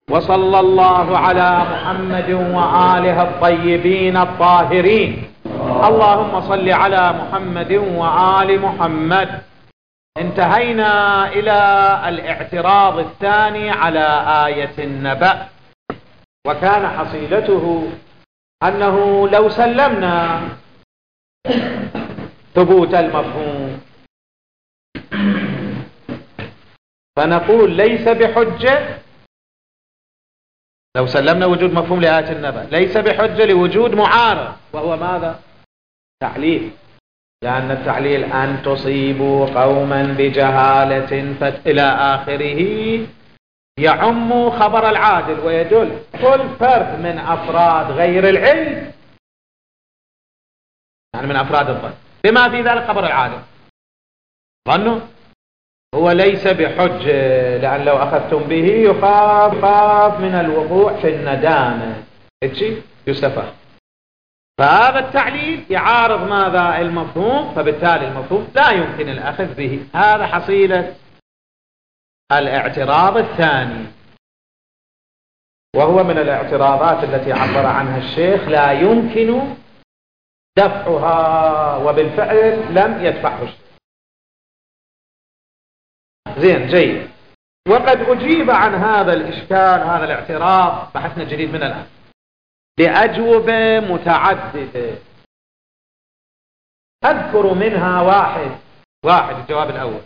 وصلى الله على محمد وآله الطيبين الطاهرين. اللهم صل على محمد وآل محمد. انتهينا إلى الاعتراض الثاني على آية النبأ، وكان حصيلته أنه لو سلمنا ثبوت المفهوم فنقول ليس بحجة، لو سلمنا وجود مفهوم لآية النبأ ليس بحجة لوجود معارض، وهو ماذا؟ تعليل. لأن التعليل أن تصيبوا قوما بجهالة إلى آخره يعم خبر العادل ويدل كل فرد من أفراد غير العلم، يعني من أفراد الظن، بما في ذلك خبر العادل ظنه هو ليس بحجة، لأن لو أخذتم به يخاف من الوقوع في الندامة، يستفاد. فهذا التعليل يعارض ماذا؟ المفهوم، فبالتالي المفهوم لا يمكن الأخذ به. هذا حصيلة الاعتراض الثاني، وهو من الاعتراضات التي عبر عنها الشيخ لا يمكن دفعها، وبالفعل لم يدفعه الشيخ. زين، جيد. وقد أجيب عن هذا الإشكال، هذا الاعتراض، بحثنا جديد من الآن بأجوبة متعددة، أذكر منها واحد الجواب الأول،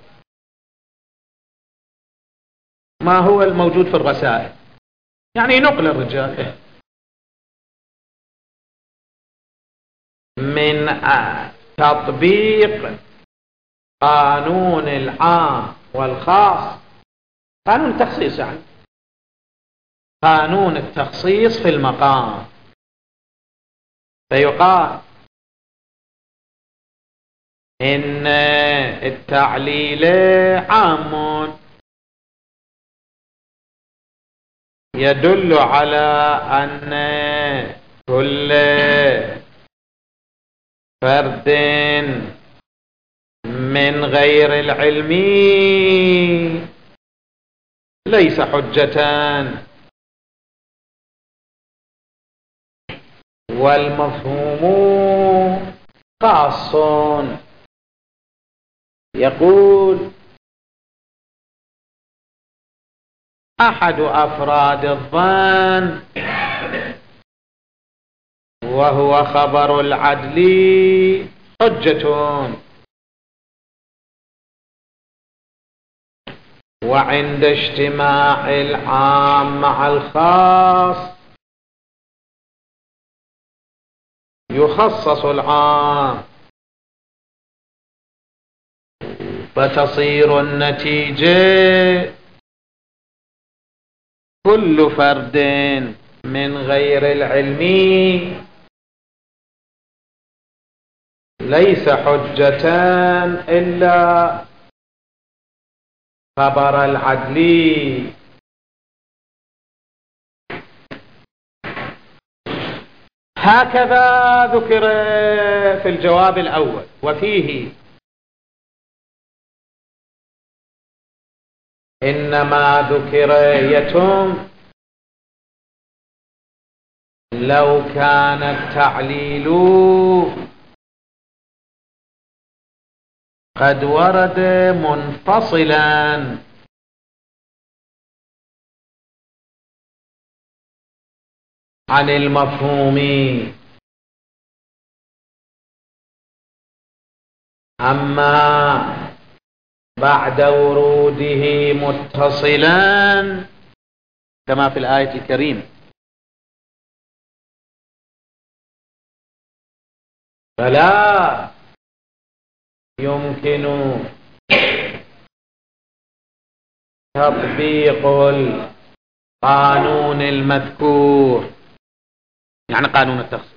ما هو الموجود في الرسائل، يعني نقل الرجال من تطبيق قانون العام والخاص، قانون التخصيص، يعني قانون التخصيص في المقام، فيقال إن التعليل عام يدل على أن كل فرد من غير العلم ليس حجة، والمفهوم خاص. يقول أحد أفراد الظن وهو خبر العدل حجة، وعند اجتماع العام مع الخاص يخصص العام، فتصير النتيجة كل فرد من غير العلم ليس حجة إلا خبر العدل. هكذا ذكر في الجواب الأول، وفيه إنما ذكر يتم لو كان التعليل قد ورد منفصلا عن المفهوم، أما بعد وروده متصلا كما في الآية الكريمة فلا يمكن تطبيق القانون المذكور، يعني قانون التخصيص،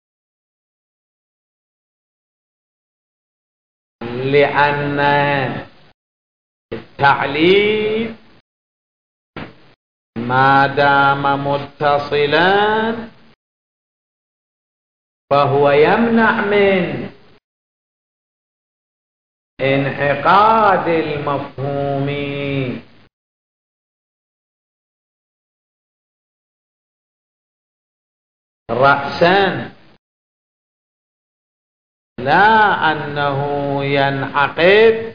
لأن التعليل ما دام متصلا فهو يمنع من انعقاد المفهوم، رأسا، لا أنه ينعقد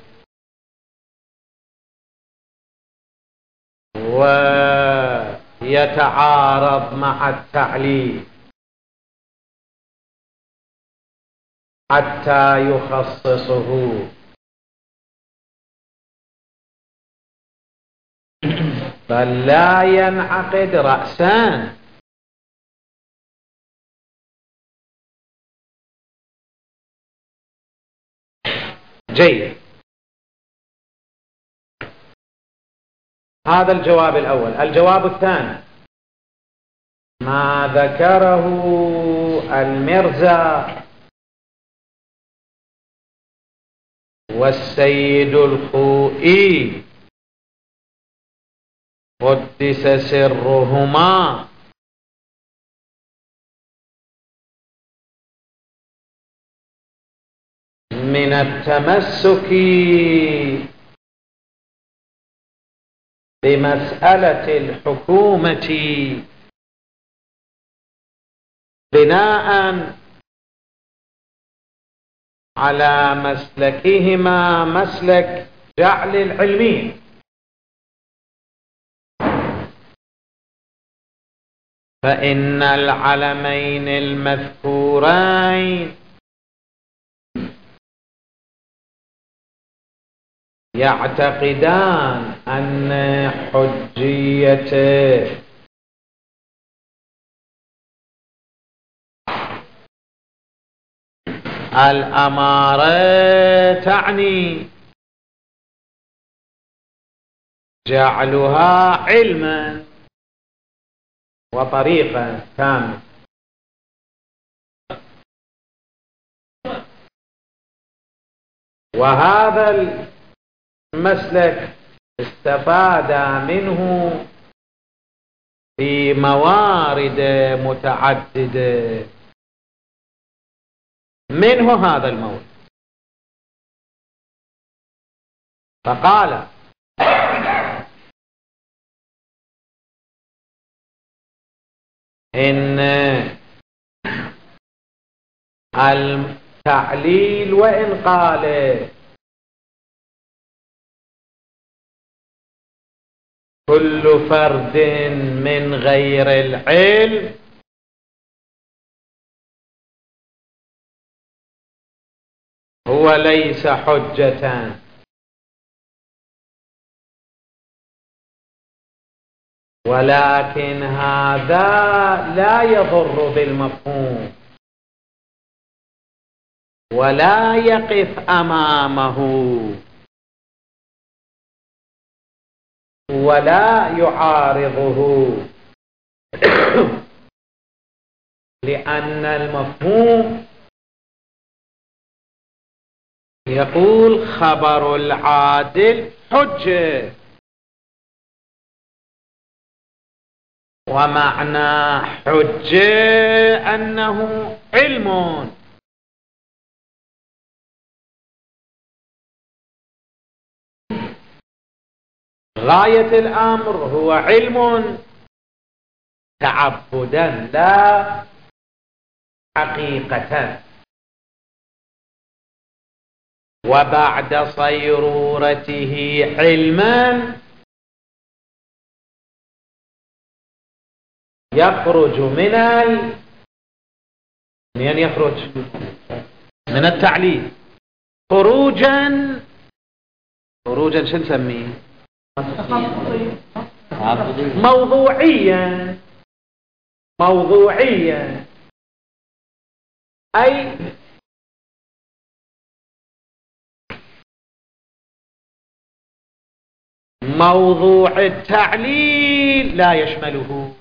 ويتعارض مع التعليل حتى يخصصه، بل لا ينعقد رأسان. جيد، هذا الجواب الأول. الجواب الثاني ما ذكره المرزا والسيد الخوئي قدس سرهما من التمسك بمسألة الحكومة بناء على مسلكهما مسلك جعل العلمين، فإن العلمين المذكورين يعتقدان أن حجية الأمارة تعني جعلها علما وطريقا تاما، وهذا المسلك استفاد منه في موارد متعددة، منه هذا المورد. فقال إن التعليل وإن قال كل فرد من غير العلم هو ليس حجة، ولكن هذا لا يضر بالمفهوم ولا يقف أمامه ولا يعارضه، لأن المفهوم يقول خبر العادل حجة، ومعنى حجة أنه علم. غاية الأمر هو علم تعبدا لا حقيقة، وبعد صيرورته علما يخرج من يخرج من التعليل خروجا شو نسميه؟ موضوعيا، أي موضوع التعليل لا يشمله،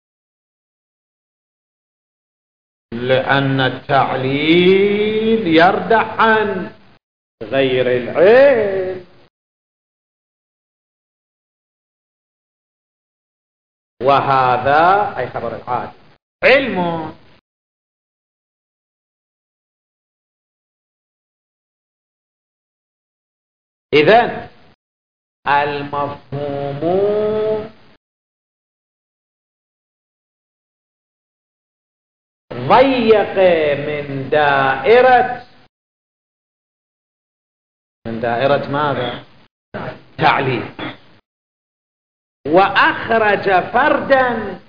لأن التعليل يردع عن غير العلم، وهذا أي خبر العادل علم. إذن المفهوم ضيق من دائرة ماذا؟ تعليل، وأخرج فردا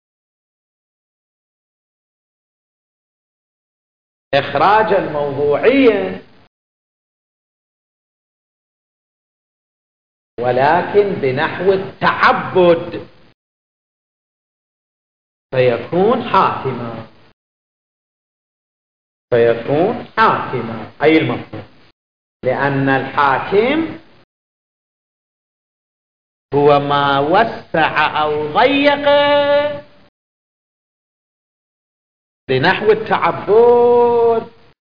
إخراجا موضوعيا، ولكن بنحو التعبد، فيكون حاكما أي المفهوم، لأن الحاكم هو ما وسع أو ضيق بنحو التعبد.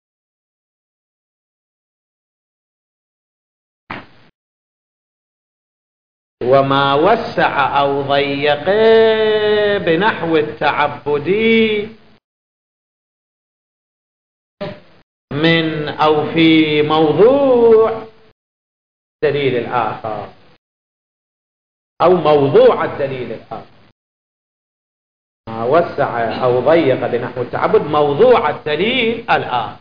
وما وسع أو ضيق بنحو التعبد من أو في موضوع دليل الآخر أو موضوع الدليل الآخر. ما وسع أو ضيق بنحو التعبد موضوع الدليل الآخر.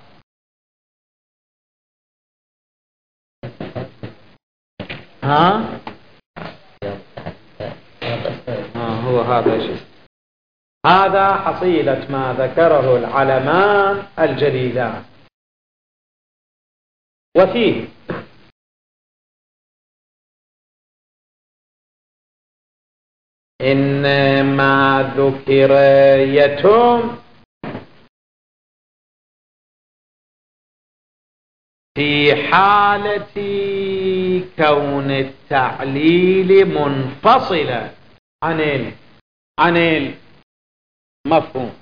هو هذا شيء، هذا حصيلة ما ذكره العلمان الجليلان. وفيه إنما ذكر يتم في حالة كون التعليل منفصلا عن المفهوم،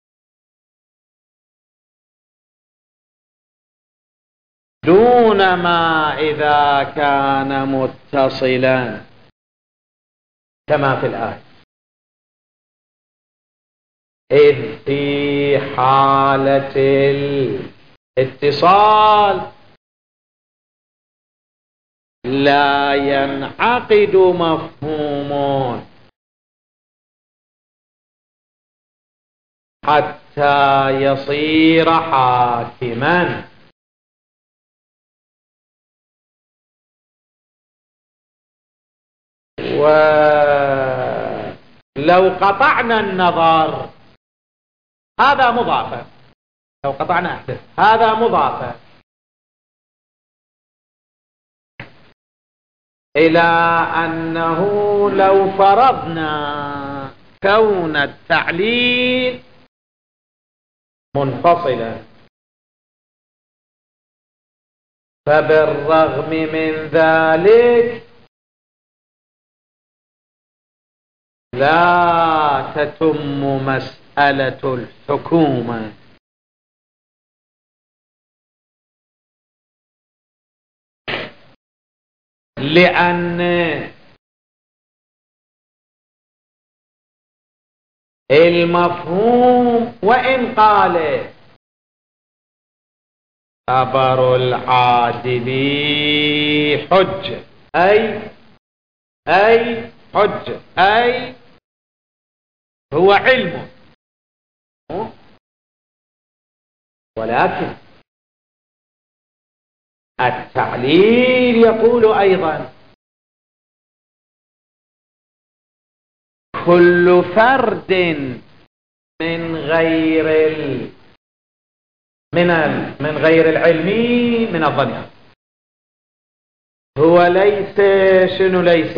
دون ما إذا كان متصلا كما في الآية، إذ في حالة الاتصال لا ينعقد مفهوم حتى يصير حاكما. ولو قطعنا النظر هذا مضافة، لو قطعنا هذا مضافة إلى أنه لو فرضنا كون التعليل منفصلا، فبالرغم من ذلك لا تتم مسألة الحكومة، لأن المفهوم وإن قال خبر العادل حجة أي حجة أي هو علم، ولكن التعليل يقول أيضا كل فرد من غير العلمي من الظنيات هو ليس ليس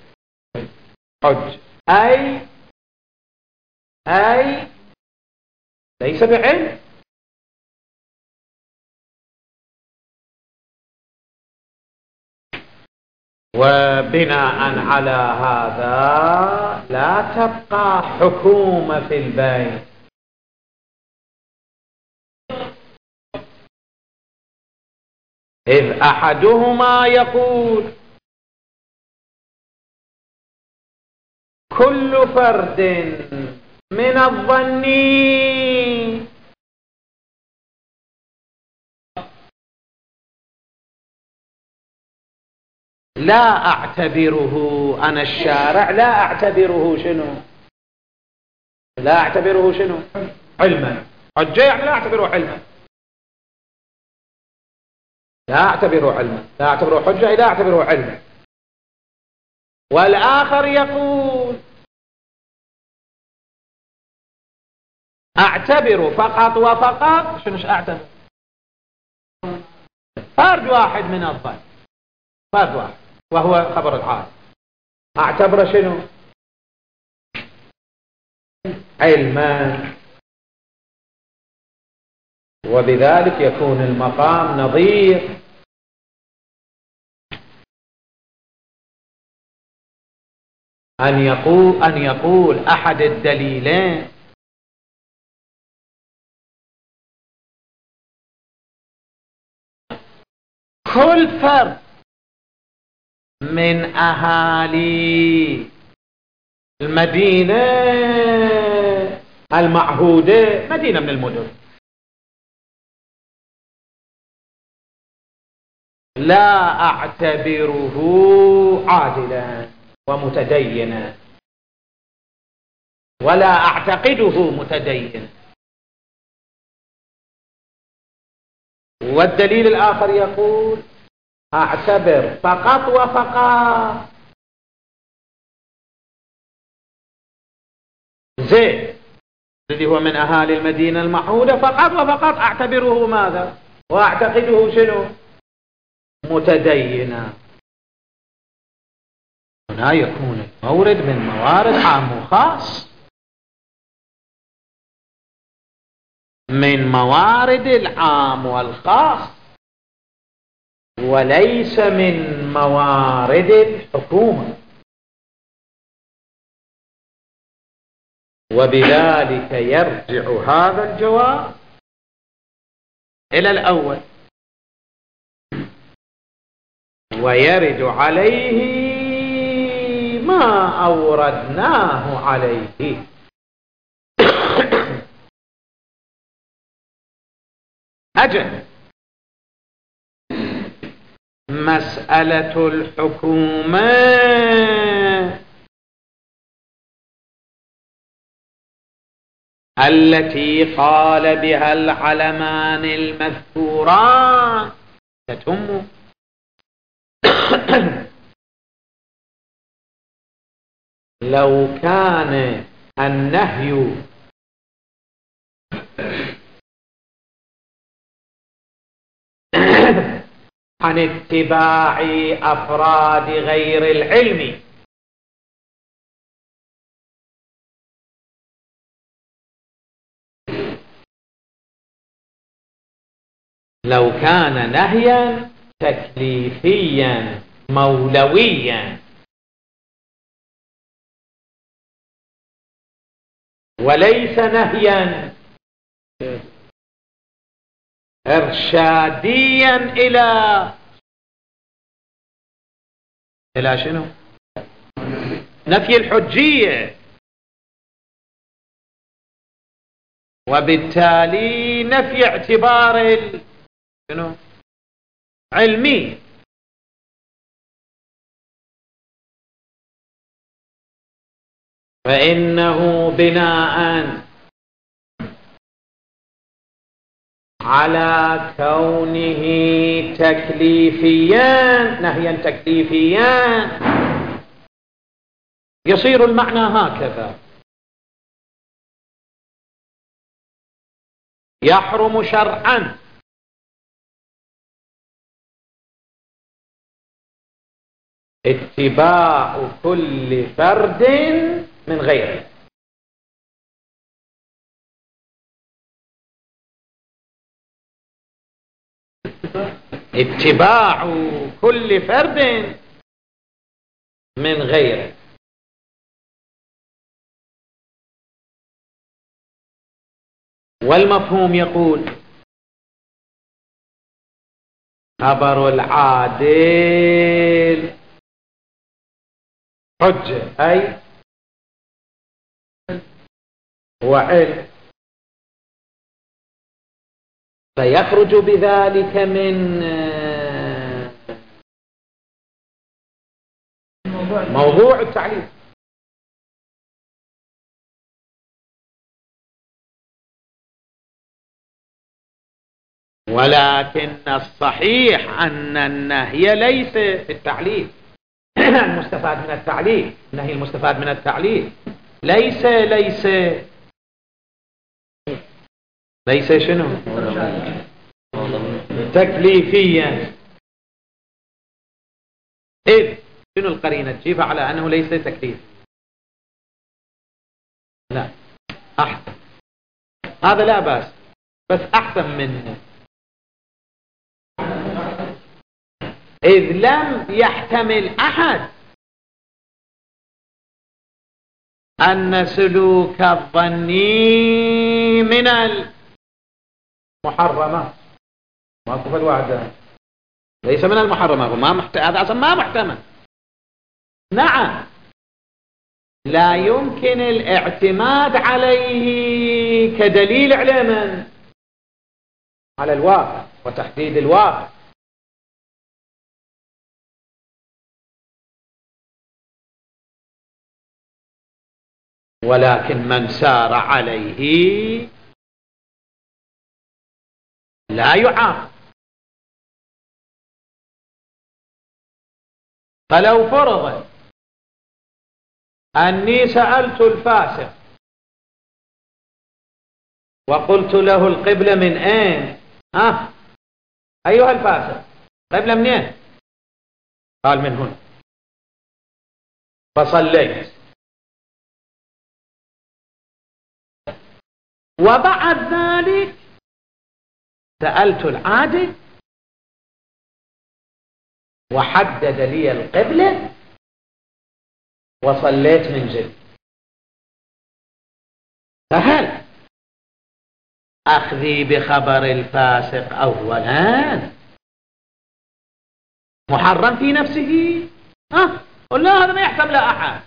حج أي ليس بعلم. وبناء على هذا لا تبقى حكومة في البين، إذ أحدهما يقول كل فرد من الظن لا أعتبره أنا الشارع لا أعتبره شنو علما، حجة يعني لا أعتبره علما، لا أعتبره علما، لا أعتبره حجة، لا أعتبره علما. والآخر يقول أعتبر فقط وفقط. شنوش أعتبر؟ فرد واحد من الظن، فرد واحد وهو خبر العالم، أعتبر شنو؟ علما. وبذلك يكون المقام نظير أن يقول أحد الدليلين كل فرد من أهالي المدينة المعهودة، مدينة من المدن، لا أعتبره عادلا ومتدينا ولا أعتقده متدينا. والدليل الآخر يقول أعتبر فقط وفقط زيد الذي هو من أهالي المدينة المعهودة فقط وفقط، أعتبره ماذا؟ وأعتقده شنو؟ متدينا. هنا يكون المورد من موارد عام وخاص، من موارد العام والخاص، وليس من موارد الحكومة. وبذلك يرجع هذا الجواب إلى الأول، ويرد عليه ما أوردناه عليه. أجل مسألة الحكومة التي قال بها العلمان المذكوران تتم لو كان النهي عن اتباع أفراد غير العلم لو كان نهيا تكليفيا مولويا وليس نهيا إرشاديا إلى شنو؟ نفي الحجية، وبالتالي نفي اعتبار شنو؟ علمي. فإنه بناء على كونه تكليفيا، نهيا تكليفيا، يصير المعنى هكذا: يحرم شرعا اتباع كل فرد من غيره. اتباع كل فرد من غيره. والمفهوم يقول خبر العادل حجة، أي وعلم، فيخرج بذلك من موضوع التعليل. ولكن الصحيح أن النهي ليس في التعليل المستفاد من التعليل، النهي المستفاد من التعليل ليس شنو تكليفيا. إذ شنو القرينة تجيب على أنه ليس تكليف؟ لا أحسن، هذا لا بأس، بس أحسن منه. إذ لم يحتمل أحد أن سلوك الظني من المحرمات، ماكو فد واحد ليس من المحرمات، هذا أصلا ما محتمل. نعم، لا يمكن الاعتماد عليه كدليل على من؟ على الواقع وتحديد الواقع. ولكن من سار عليه لا يعاقب. فلو فرض أني سألت الفاسق وقلت له القبلة من أين؟ أيها الفاسق، قبلة منين؟ قال من هنا، فصليت، وبعد ذلك سألت العادل وحدد لي القبلة وصليت من جد، فهل أخذي بخبر الفاسق أولا محرم في نفسه؟ قلنا هذا ما يحتمل أحد.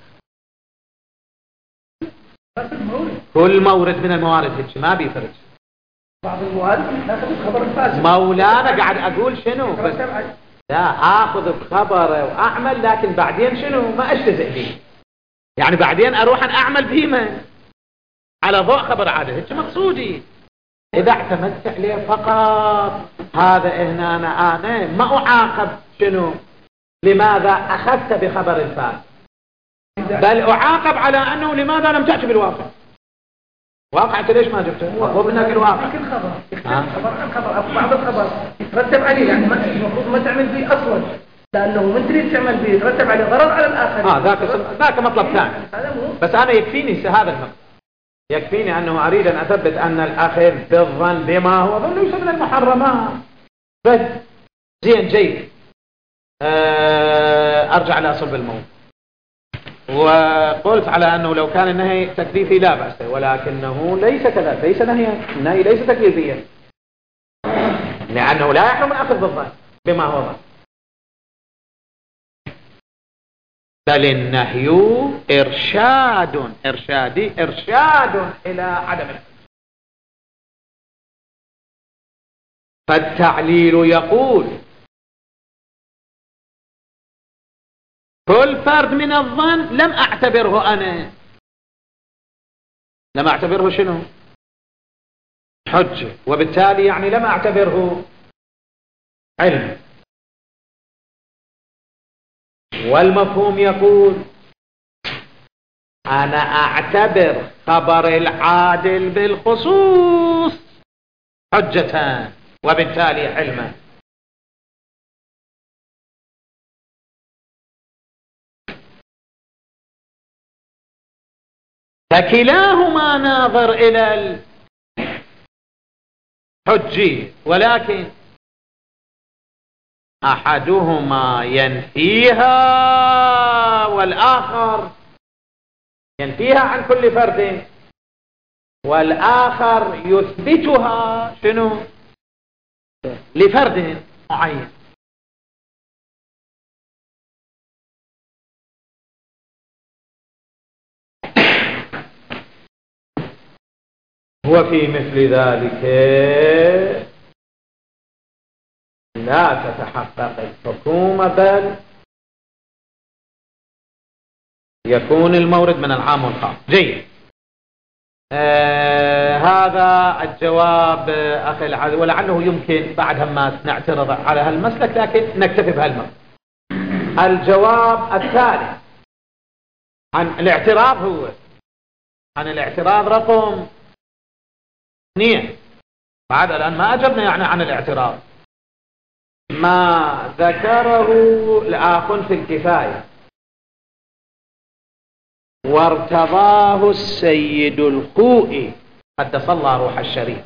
كل مورد من الموارد هيك ما بيفرج. بعض الموارد ناخذ بخبر الفاسق. مولانا قاعد أقول شنو بس لا آخذ بخبره وأعمل، لكن بعدين شنو ما أجتزئ به، يعني بعدين أروح أن أعمل بهما على ضوء خبر عادل، هيك مقصودي. إذا اعتمدت عليه فقط هذا هنا أنا ما أعاقب شنو لماذا أخذت بخبر الفاسق، بل أعاقب على أنه لماذا لم تأتي بالواقع. واقع أنت ليش ما جبته؟ مطلوب منك الواقع. يمكن خبر أو بعض الخبر يترتب عليه، يعني المفروض ما تعمل به أصلا، لأنه من تريد تعمل به يترتب عليه ضرر على الآخر. ذاك مطلب ثاني، بس أنا يكفيني هذا المطلب، يكفيني أنه أريد أن أثبت أن الأخذ بالظن بما هو ظن ليس من المحرمات. بس زين جيد، أرجع لأصل بالموضوع. وقلت على أنه لو كان النهي تكليفي لا بأس، ولكنه ليس كذلك، ليس نهيا، النهي ليس تكليفيا، لأنه لا يحرم الأخذ بالظن بما هو ظن، بل النهي إرشاد إلى عدم الحج. فالتعليل يقول كل فرد من الظن لم أعتبره أنا، لم أعتبره شنو حجة، وبالتالي يعني لم أعتبره علم. والمفهوم يقول أنا أعتبر خبر العادل بالخصوص حجة وبالتالي علما. فكلاهما ناظر إلى الحجية، ولكن أحدهما ينفيها والآخر ينفيها عن كل فرد، والآخر يثبتها شنو لفرد معين. وفي مثل ذلك لا تتحقق الحكومة، بل يكون المورد من العام والخاص. جيد. هذا الجواب أخي العزيز، ولعله يمكن بعد ما نعترض على هالمسلك لكن نكتفي بهالمسلك. الجواب الثالث عن الاعتراض هو عن الاعتراض رقم 2. بعد الآن ما أجبنا يعني عن الاعتراض. ما ذكره الآخ في الكفاية وارتضاه السيد الخوئي قدس الله روح الشريف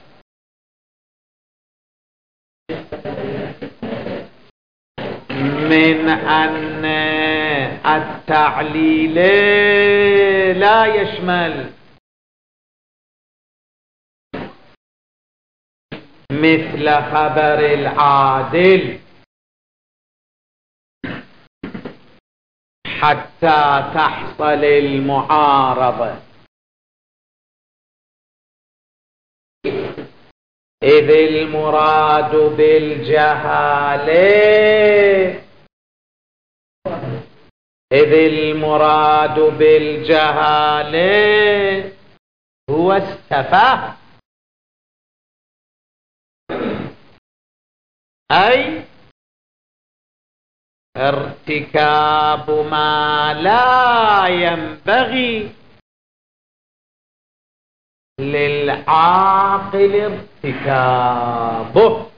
من أن التعليل لا يشمل مثل خبر العادل حتى تحصل المعارضة، إذ المراد بالجهالة هو السفاهة، أي ارتكاب ما لا ينبغي للعاقل ارتكابه.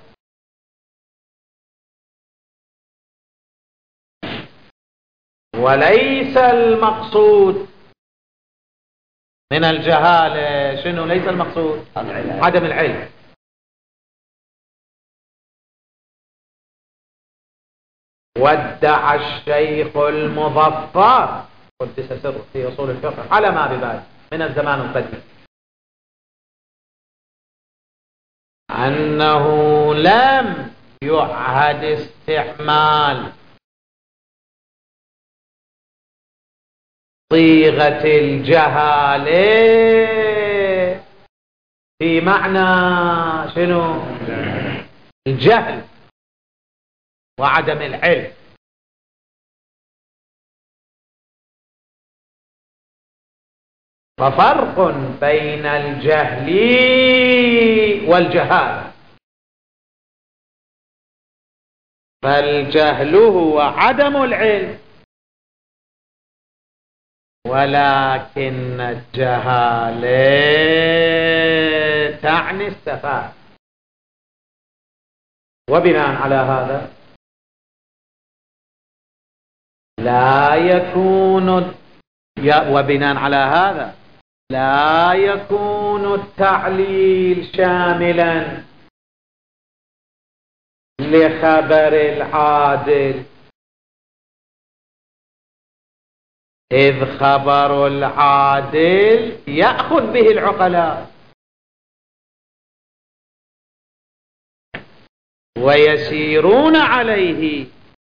وليس المقصود من الجهالة شنو؟ ليس المقصود عدم العلم. وادعى الشيخ المظفر قدس سره في أصول الفقه على ما ببال من الزمان القديم أنه لم يعهد استعمال صيغة الجهالة في معنى شنو؟ الجهل وعدم العلم. ففرق بين الجهل والجهالة، فالجهل هو عدم العلم ولكن الجهالة تعني السفاهة. وبناء على هذا لا يكون التعليل شاملا لخبر العادل، إذ خبر العادل يأخذ به العقلاء ويسيرون عليه،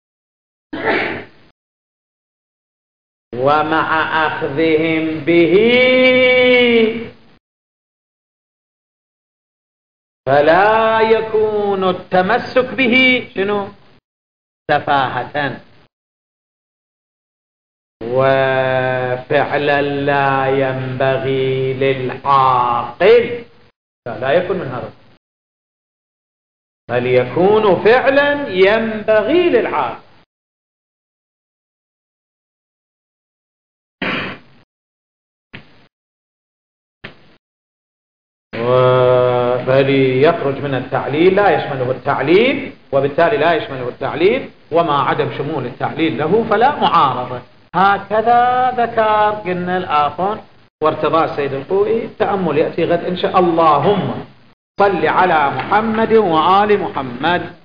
ومع أخذهم به فلا يكون التمسك به شنو؟ سفاهة وفعلا لا ينبغي للعاقل، لا يكون من هذا، بل يكون فعلا ينبغي للعاقل. فليخرج من التعليل لا يشمله التعليل، وبالتالي لا يشمله التعليل، وما عدم شمول التعليل له فلا معارضة. هكذا ذكر قلنا الآخر وارتضاء السيد الخوئي. التأمل يأتي غد إن شاء الله. اللهم صل على محمد وآل محمد.